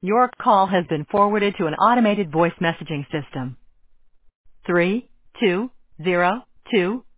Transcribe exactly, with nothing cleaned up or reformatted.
Your call has been forwarded to an automated voice messaging system. Three, two, zero, two,